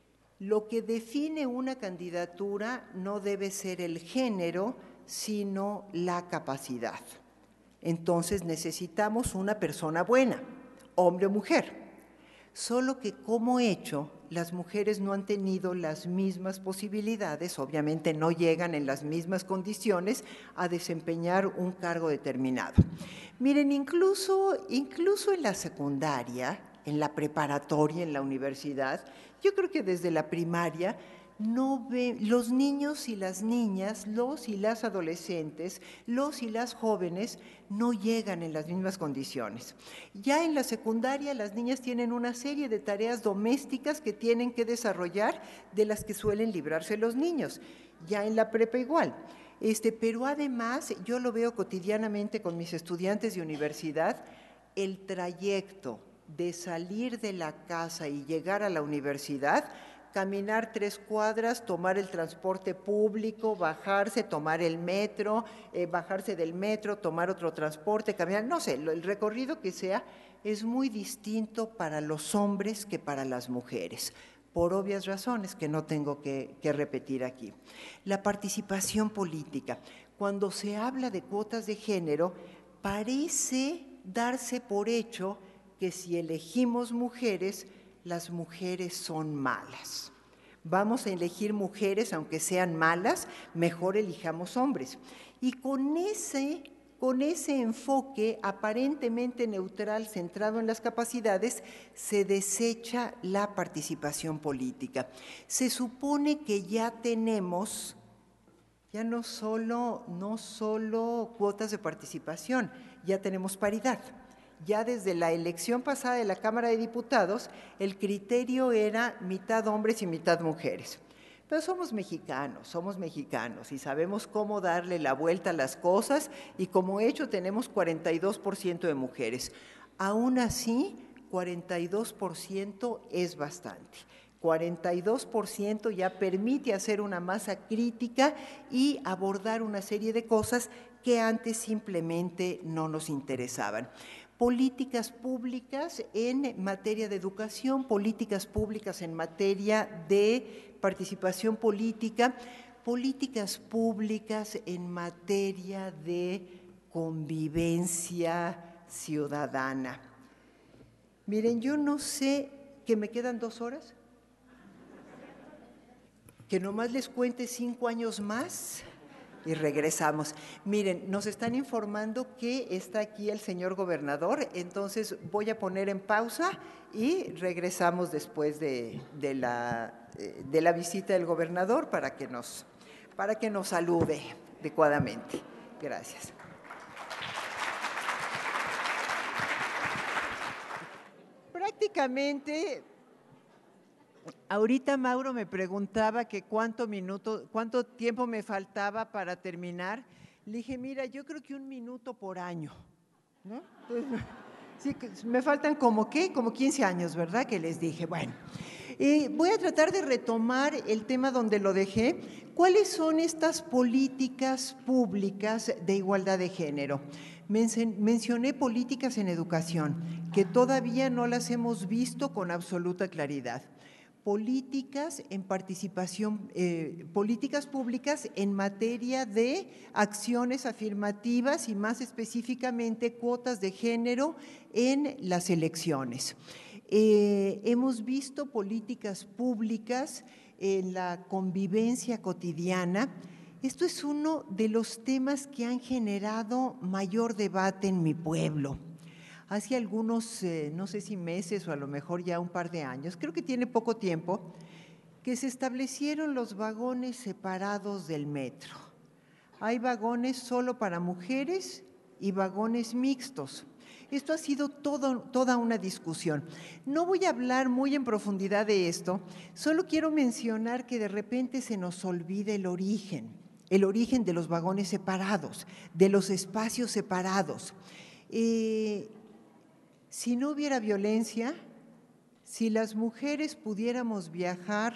Speaker 2: Lo que define una candidatura no debe ser el género, sino la capacidad. Entonces necesitamos una persona buena, hombre o mujer. Solo que como hecho, las mujeres no han tenido las mismas posibilidades, obviamente no llegan en las mismas condiciones a desempeñar un cargo determinado. Miren, incluso, incluso en la secundaria, en la preparatoria, en la universidad, yo creo que desde la primaria, no ven, los niños y las niñas, los y las adolescentes, los y las jóvenes no llegan en las mismas condiciones. Ya en la secundaria las niñas tienen una serie de tareas domésticas que tienen que desarrollar de las que suelen librarse los niños. Ya en la prepa igual. Este, pero además, yo lo veo cotidianamente con mis estudiantes de universidad, el trayecto de salir de la casa y llegar a la universidad, caminar tres cuadras, tomar el transporte público, bajarse, tomar el metro, eh, bajarse del metro, tomar otro transporte, caminar, no sé, el recorrido que sea, es muy distinto para los hombres que para las mujeres, por obvias razones que no tengo que, que repetir aquí. La participación política, cuando se habla de cuotas de género, parece darse por hecho que si elegimos mujeres, las mujeres son malas. Vamos a elegir mujeres, aunque sean malas, mejor elijamos hombres. Y con ese, con ese enfoque aparentemente neutral, centrado en las capacidades, se desecha la participación política. Se supone que ya tenemos, ya no solo, no solo cuotas de participación, ya tenemos paridad. Ya desde la elección pasada de la Cámara de Diputados, el criterio era mitad hombres y mitad mujeres. Pero somos mexicanos, somos mexicanos y sabemos cómo darle la vuelta a las cosas y como hecho tenemos cuarenta y dos por ciento de mujeres. Aún así, cuarenta y dos por ciento es bastante. cuarenta y dos por ciento ya permite hacer una masa crítica y abordar una serie de cosas que antes simplemente no nos interesaban. Políticas públicas en materia de educación, políticas públicas en materia de participación política, políticas públicas en materia de convivencia ciudadana. Miren, yo no sé, ¿que me quedan dos horas? ¿Que nomás les cuente cinco años más? Y regresamos. Miren, nos están informando que está aquí el señor gobernador, entonces voy a poner en pausa y regresamos después de, de, la, de la visita del gobernador para que nos, para que nos salude adecuadamente. Gracias. Prácticamente, ahorita Mauro me preguntaba que cuánto minuto, cuánto tiempo me faltaba para terminar. Le dije, mira, yo creo que un minuto por año, ¿no? Entonces, sí, me faltan como, ¿qué? Como quince años, ¿verdad? Que les dije, bueno. Eh, voy a tratar de retomar el tema donde lo dejé. ¿Cuáles son estas políticas públicas de igualdad de género? Mencioné políticas en educación, que todavía no las hemos visto con absoluta claridad. Políticas en participación, eh, políticas públicas en materia de acciones afirmativas y más específicamente cuotas de género en las elecciones. Eh, hemos visto políticas públicas en la convivencia cotidiana. Esto es uno de los temas que han generado mayor debate en mi pueblo. Hace algunos, eh, no sé si meses o a lo mejor ya un par de años, creo que tiene poco tiempo, que se establecieron los vagones separados del metro. Hay vagones solo para mujeres y vagones mixtos. Esto ha sido todo, toda una discusión. No voy a hablar muy en profundidad de esto, solo quiero mencionar que de repente se nos olvida el origen, el origen de los vagones separados, de los espacios separados. Eh, Si no hubiera violencia, si las mujeres pudiéramos viajar,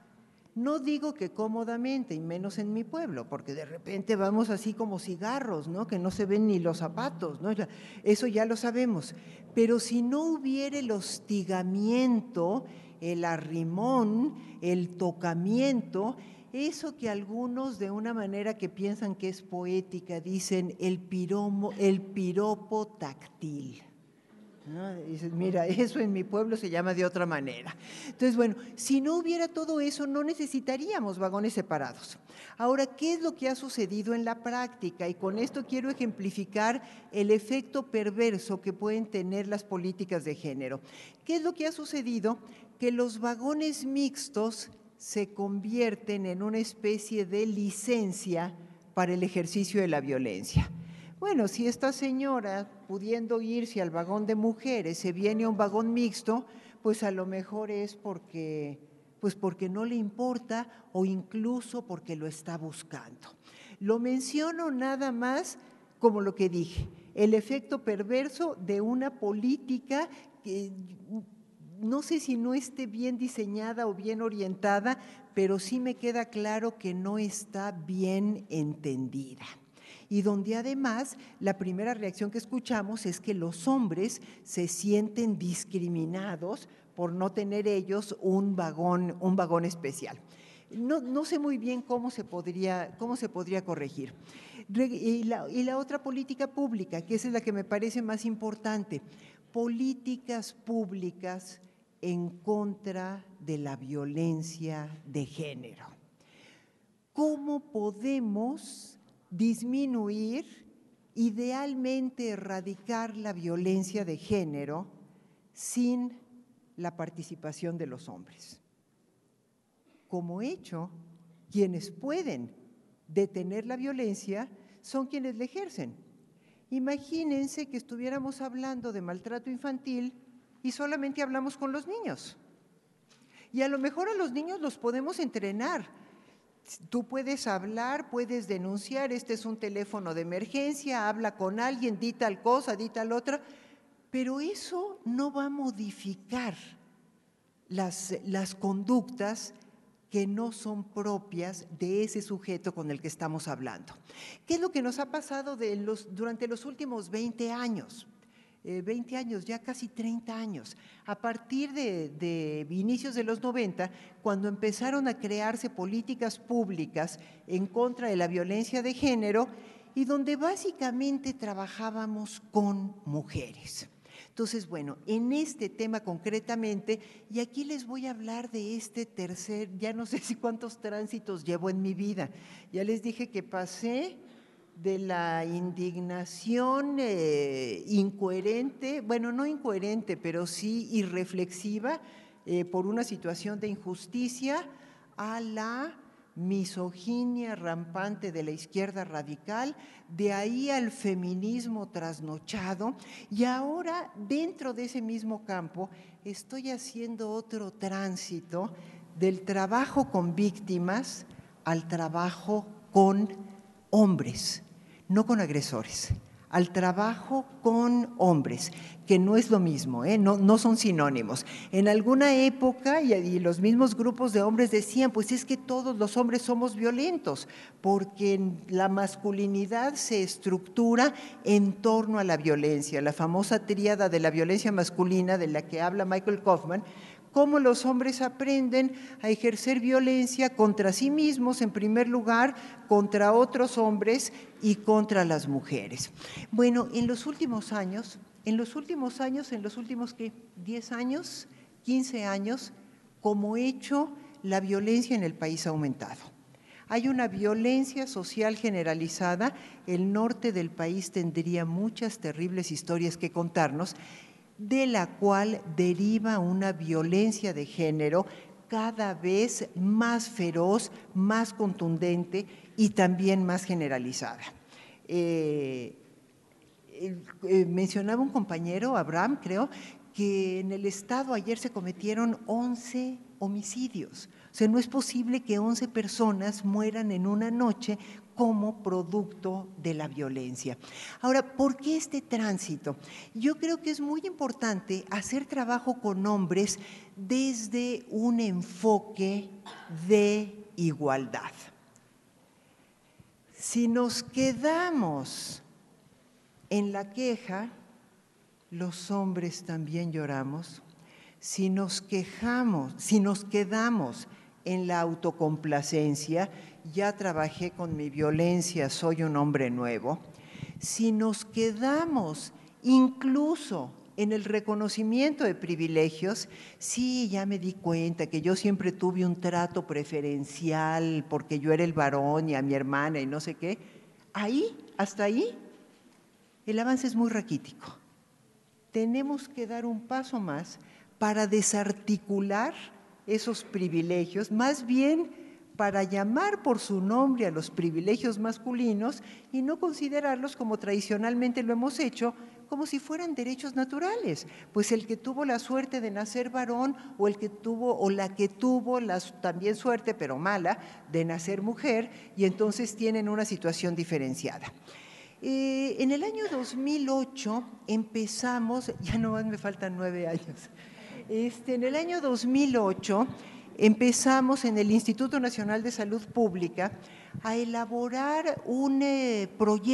Speaker 2: no digo que cómodamente, y menos en mi pueblo, porque de repente vamos así como cigarros, ¿no? Que no se ven ni los zapatos, ¿no? Eso ya lo sabemos. Pero si no hubiera el hostigamiento, el arrimón, el tocamiento, eso que algunos de una manera que piensan que es poética dicen el, piromo, el piropo táctil. ¿No? Dices, mira, eso en mi pueblo se llama de otra manera. Entonces, bueno, si no hubiera todo eso, no necesitaríamos vagones separados. Ahora, ¿qué es lo que ha sucedido en la práctica? Y con esto quiero ejemplificar el efecto perverso que pueden tener las políticas de género. ¿Qué es lo que ha sucedido? Que los vagones mixtos se convierten en una especie de licencia para el ejercicio de la violencia. Bueno, si esta señora, pudiendo irse al vagón de mujeres, se viene a un vagón mixto, pues a lo mejor es porque, pues porque no le importa o incluso porque lo está buscando. Lo menciono nada más como lo que dije, el efecto perverso de una política que no sé si no esté bien diseñada o bien orientada, pero sí me queda claro que no está bien entendida. Y donde además la primera reacción que escuchamos es que los hombres se sienten discriminados por no tener ellos un vagón, un vagón especial. No, no sé muy bien cómo se podría, cómo se podría corregir. Y la, y la otra política pública, que esa es la que me parece más importante, políticas públicas en contra de la violencia de género. ¿Cómo podemos disminuir, idealmente erradicar la violencia de género sin la participación de los hombres? Como hecho, quienes pueden detener la violencia son quienes la ejercen. Imagínense que estuviéramos hablando de maltrato infantil y solamente hablamos con los niños. Y a lo mejor a los niños los podemos entrenar. Tú puedes hablar, puedes denunciar, este es un teléfono de emergencia, habla con alguien, di tal cosa, di tal otra, pero eso no va a modificar las, las conductas que no son propias de ese sujeto con el que estamos hablando. ¿Qué es lo que nos ha pasado de los, durante los últimos veinte años? Eh, veinte años, ya casi treinta años. A partir de, de inicios de los noventa, cuando empezaron a crearse políticas públicas en contra de la violencia de género y donde básicamente trabajábamos con mujeres. Entonces, bueno, en este tema concretamente, y aquí les voy a hablar de este tercer, ya no sé si cuántos tránsitos llevo en mi vida. Ya les dije que pasé de la indignación eh, incoherente, bueno, no incoherente, pero sí irreflexiva eh, por una situación de injusticia, a la misoginia rampante de la izquierda radical, de ahí al feminismo trasnochado, y ahora dentro de ese mismo campo estoy haciendo otro tránsito del trabajo con víctimas al trabajo con hombres, no con agresores, al trabajo con hombres, que no es lo mismo, ¿eh? no, no son sinónimos. En alguna época, y, y los mismos grupos de hombres decían, pues es que todos los hombres somos violentos, porque la masculinidad se estructura en torno a la violencia, la famosa tríada de la violencia masculina de la que habla Michael Kaufman, cómo los hombres aprenden a ejercer violencia contra sí mismos, en primer lugar, contra otros hombres y contra las mujeres. Bueno, en los últimos años, en los últimos años, en los últimos, ¿qué? diez años, quince años, como hecho, la violencia en el país ha aumentado. Hay una violencia social generalizada, el norte del país tendría muchas terribles historias que contarnos, de la cual deriva una violencia de género cada vez más feroz, más contundente y también más generalizada. Eh, eh, mencionaba un compañero, Abraham, creo, que en el estado ayer se cometieron once homicidios. O sea, no es posible que once personas mueran en una noche como producto de la violencia. Ahora, ¿por qué este tránsito? Yo creo que es muy importante hacer trabajo con hombres desde un enfoque de igualdad. Si nos quedamos en la queja, los hombres también lloramos. Si nos quejamos, si nos quedamos en la autocomplacencia, ya trabajé con mi violencia, soy un hombre nuevo. Si nos quedamos incluso en el reconocimiento de privilegios, sí, ya me di cuenta que yo siempre tuve un trato preferencial porque yo era el varón y a mi hermana y no sé qué, ahí, hasta ahí, el avance es muy raquítico. Tenemos que dar un paso más para desarticular esos privilegios, más bien para llamar por su nombre a los privilegios masculinos y no considerarlos como tradicionalmente lo hemos hecho, como si fueran derechos naturales. Pues el que tuvo la suerte de nacer varón o el que tuvo o la que tuvo la también suerte, pero mala, de nacer mujer, y entonces tienen una situación diferenciada. Eh, en el año dos mil ocho empezamos, ya no más me faltan nueve años, este, en el año dos mil ocho empezamos en el Instituto Nacional de Salud Pública a elaborar un eh,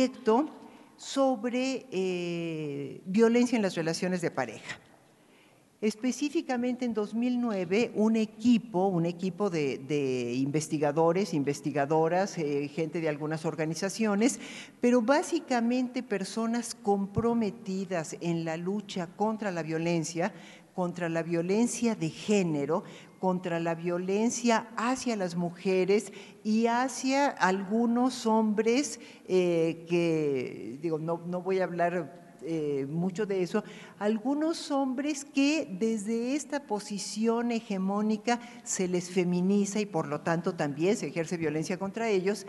Speaker 2: proyecto sobre eh, violencia en las relaciones de pareja. Específicamente en dos mil nueve, un equipo, un equipo de, de investigadores, investigadoras, eh, gente de algunas organizaciones, pero básicamente personas comprometidas en la lucha contra la violencia, contra la violencia de género, contra la violencia hacia las mujeres y hacia algunos hombres eh, que, digo, no, no voy a hablar Eh, mucho de eso, algunos hombres que desde esta posición hegemónica se les feminiza y por lo tanto también se ejerce violencia contra ellos.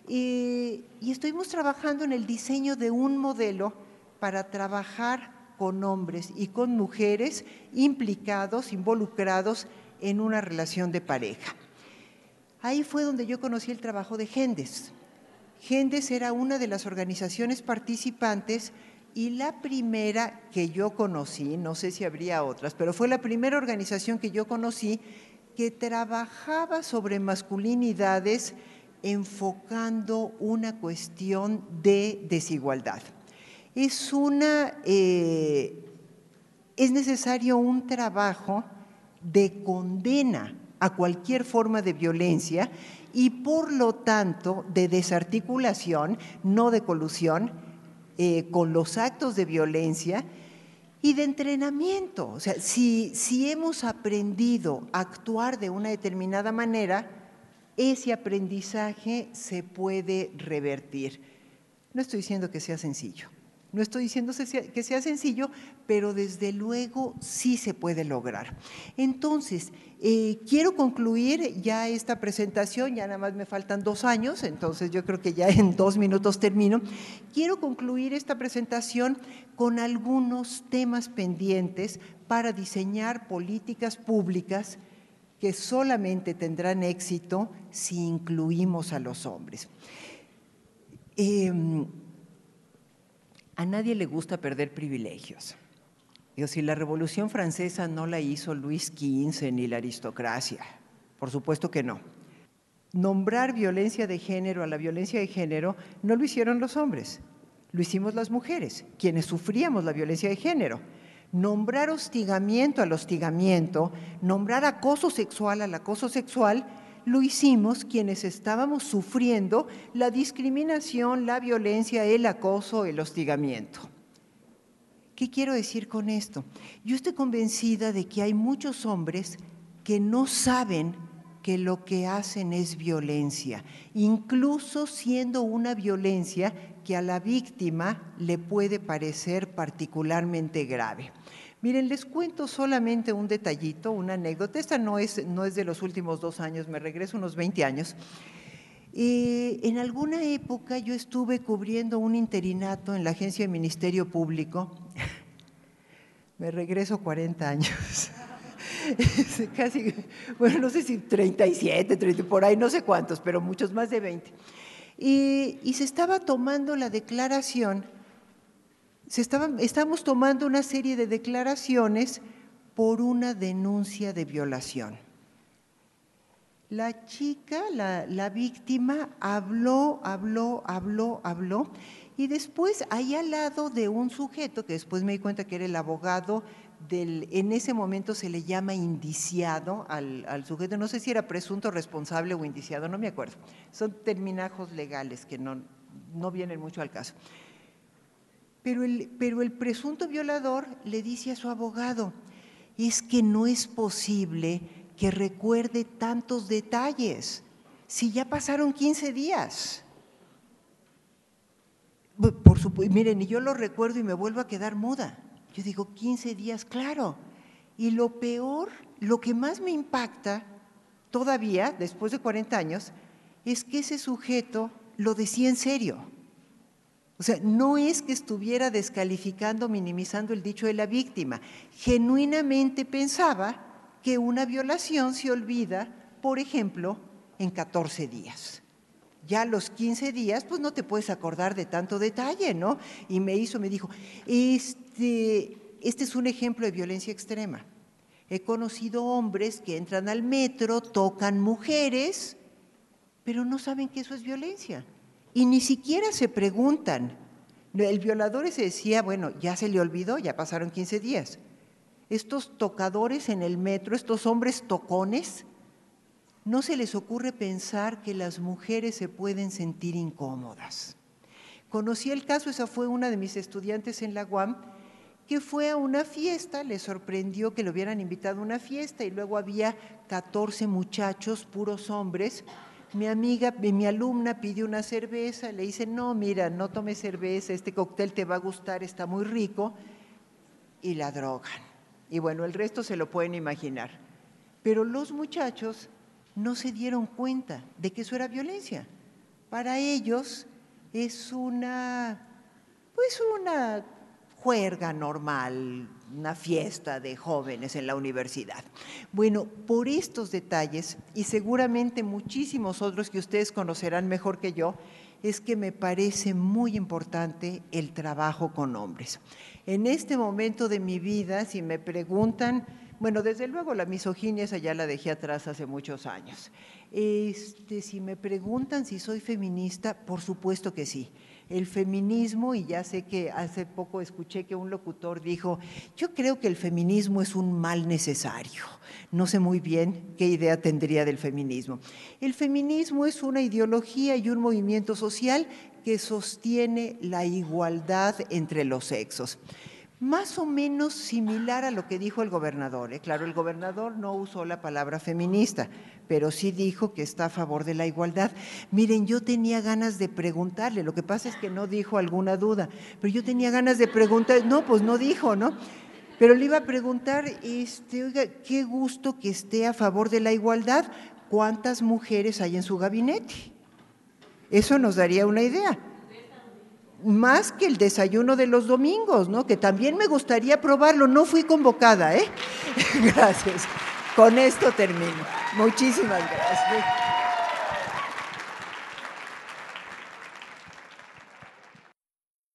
Speaker 2: Eh, y estuvimos trabajando en el diseño de un modelo para trabajar con hombres y con mujeres implicados, involucrados en una relación de pareja. Ahí fue donde yo conocí el trabajo de Gendes. Gendes era una de las organizaciones participantes y la primera que yo conocí, no sé si habría otras, pero fue la primera organización que yo conocí que trabajaba sobre masculinidades enfocando una cuestión de desigualdad. Es, una, eh, es necesario un trabajo de condena a cualquier forma de violencia y por lo tanto de desarticulación, no de colusión, eh, con los actos de violencia y de entrenamiento. O sea, si, si hemos aprendido a actuar de una determinada manera, ese aprendizaje se puede revertir. No estoy diciendo que sea sencillo, no estoy diciendo que sea sencillo, pero desde luego sí se puede lograr. Entonces, eh, quiero concluir ya esta presentación, ya nada más me faltan dos años, entonces yo creo que ya en dos minutos termino. Quiero concluir esta presentación con algunos temas pendientes para diseñar políticas públicas que solamente tendrán éxito si incluimos a los hombres. Eh, A nadie le gusta perder privilegios. Digo, si la Revolución Francesa no la hizo Luis quince ni la aristocracia, por supuesto que no. Nombrar violencia de género a la violencia de género no lo hicieron los hombres, lo hicimos las mujeres, quienes sufríamos la violencia de género. Nombrar hostigamiento al hostigamiento, nombrar acoso sexual al acoso sexual, lo hicimos quienes estábamos sufriendo la discriminación, la violencia, el acoso, el hostigamiento. ¿Qué quiero decir con esto? Yo estoy convencida de que hay muchos hombres que no saben que lo que hacen es violencia, incluso siendo una violencia que a la víctima le puede parecer particularmente grave. Miren, les cuento solamente un detallito, una anécdota. Esta no es, no es de los últimos dos años, me regreso unos veinte años. Eh, en alguna época yo estuve cubriendo un interinato en la Agencia de Ministerio Público. Me regreso cuarenta años. Casi, bueno, no sé si treinta y siete, treinta, por ahí, no sé cuántos, pero muchos, más de veinte. Y, y se estaba tomando la declaración. Se estaban, estábamos tomando una serie de declaraciones por una denuncia de violación. La chica, la, la víctima, habló, habló, habló, habló, y después, ahí al lado de un sujeto, que después me di cuenta que era el abogado del, en ese momento se le llama indiciado al, al sujeto, no sé si era presunto responsable o indiciado, no me acuerdo. Son terminajos legales que no, no vienen mucho al caso. Pero el, pero el presunto violador le dice a su abogado, es que no es posible que recuerde tantos detalles, si ya pasaron quince días. Por supuesto, miren, y yo lo recuerdo y me vuelvo a quedar muda. Yo digo, quince días, claro. Y lo peor, lo que más me impacta todavía, después de cuarenta años, es que ese sujeto lo decía en serio. O sea, no es que estuviera descalificando, minimizando el dicho de la víctima. Genuinamente pensaba que una violación se olvida, por ejemplo, en catorce días. Ya a los quince días, pues no te puedes acordar de tanto detalle, ¿no? Y me hizo, me dijo, este, este es un ejemplo de violencia extrema. He conocido hombres que entran al metro, tocan mujeres, pero no saben que eso es violencia. Y ni siquiera se preguntan. El violador se decía, bueno, ya se le olvidó, ya pasaron quince días. estos tocadores en el metro, estos hombres tocones, no se les ocurre pensar que las mujeres se pueden sentir incómodas. Conocí el caso, esa fue una de mis estudiantes en la U A M, que fue a una fiesta, le sorprendió que le hubieran invitado a una fiesta y luego había catorce muchachos, puros hombres. Mi amiga, mi alumna pidió una cerveza, le dice, no, mira, no tomes cerveza, este cóctel te va a gustar, está muy rico, y la drogan. Y bueno, el resto se lo pueden imaginar. Pero los muchachos no se dieron cuenta de que eso era violencia. Para ellos es una, pues una juerga normal, una fiesta de jóvenes en la universidad. Bueno, por estos detalles, y seguramente muchísimos otros que ustedes conocerán mejor que yo, es que me parece muy importante el trabajo con hombres. En este momento de mi vida, si me preguntan, bueno, desde luego la misoginia esa ya la dejé atrás hace muchos años. Este, si me preguntan si soy feminista, por supuesto que sí. El feminismo, y ya sé que hace poco escuché que un locutor dijo, yo creo que el feminismo es un mal necesario. No sé muy bien qué idea tendría del feminismo. El feminismo es una ideología y un movimiento social que sostiene la igualdad entre los sexos. Más o menos similar a lo que dijo el gobernador. ¿eh? Claro, el gobernador no usó la palabra feminista, pero sí dijo que está a favor de la igualdad. Miren, yo tenía ganas de preguntarle, lo que pasa es que no dijo alguna duda, pero yo tenía ganas de preguntar, no, pues no dijo, ¿no? Pero le iba a preguntar, este, oiga, qué gusto que esté a favor de la igualdad, ¿cuántas mujeres hay en su gabinete? Eso nos daría una idea. Más que el desayuno de los domingos, ¿no? Que también me gustaría probarlo, no fui convocada, ¿eh? Gracias. Con esto termino. Muchísimas gracias.